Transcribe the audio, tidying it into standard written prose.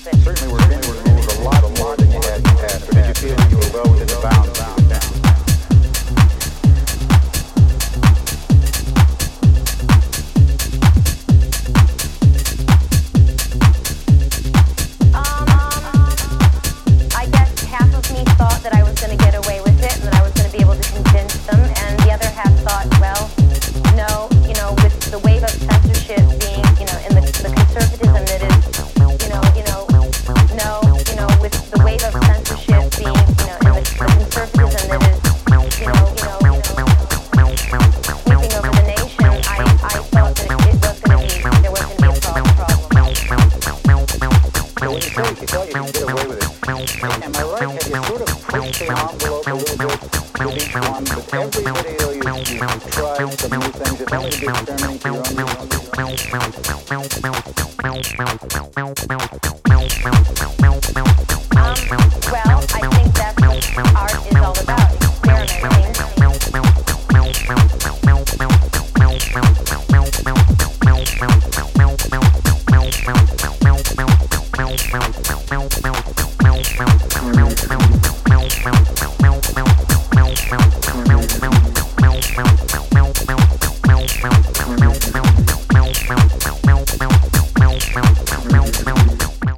Certainly were able to move a lot more than you had in the past. Or did you feel you were well within the bounds? I guess half of me thought that I was going to get away with it and that I was going to be able to convince them, and the other half thought, well, no, with the wave of censorship being, in the conservatism that is, no, with the wave of censorship being, in the conservatism that is, sweeping over the nation, I thought that there was going to be a problem. So when you say you thought you could get away with it, am I right? Have you sort of pushed the envelope a little bit with each one? With every video you tried some new things, it helped you be experimenting for your own Well, I